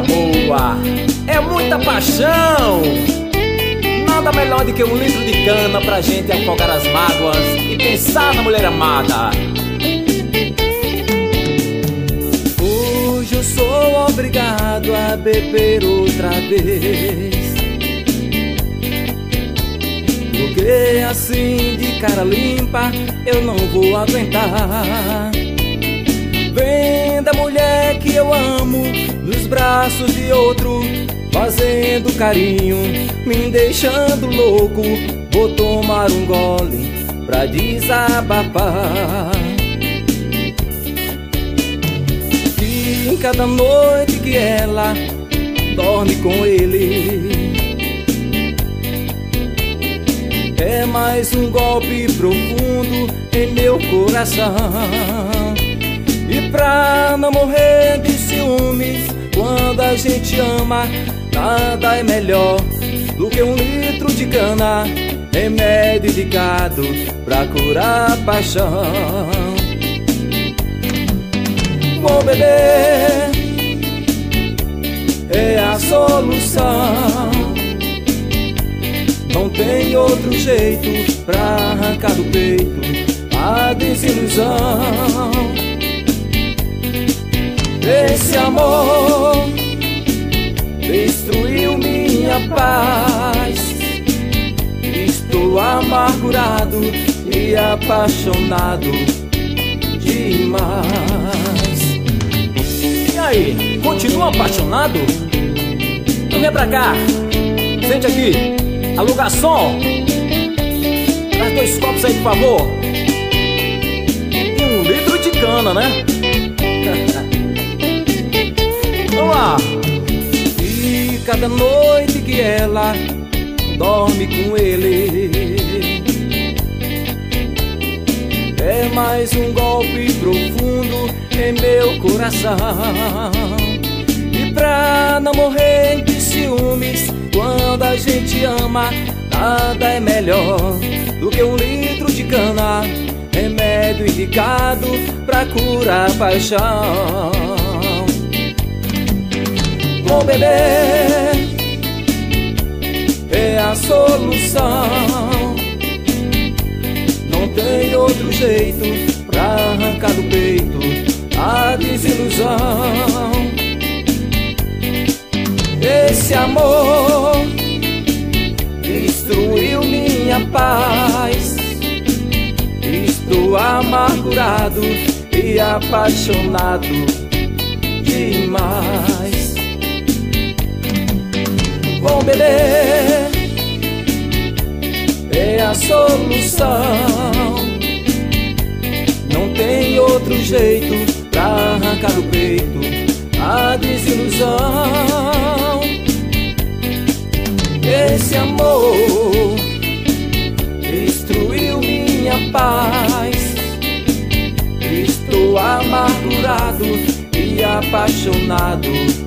boa, é muita paixão. Nada melhor do que um litro de cana pra gente afogar as mágoas e pensar na mulher amada. Hoje eu sou obrigado a beber outra vez, porque assim de cara limpa eu não vou aguentar. Vendo a mulher que eu amo nos braços de outro, fazendo carinho, me deixando louco. Vou tomar um gole pra desabafar. E em cada noite que ela dorme com ele, é mais um golpe profundo em meu coração. E pra não morrer de ciúmes, quando a gente ama, nada é melhor do que um litro de cana, remédio indicado pra curar a paixão. Vou beber, é a solução. Não tem outro jeito pra arrancar do peito a desilusão. Esse amor destruiu minha paz. Estou amargurado e apaixonado demais. E aí, continua apaixonado? Então vem pra cá, sente aqui, aluga som. Traz 2 copos aí, por favor. E 1 litro de cana, né? Vamos lá. E cada noite que ela dorme com ele, é mais um golpe profundo em meu coração. E pra não morrer de ciúmes, quando a gente ama, nada é melhor do que um litro de cana, remédio indicado pra curar a paixão. Vou beber, é a solução. Não tem outro jeito pra arrancar do peito a desilusão. Esse amor destruiu minha paz. Estou amargurado e apaixonado demais. Vou beber, é a solução. Não tem outro jeito pra arrancar do peito a desilusão. Esse amor destruiu minha paz. Estou amargurado e apaixonado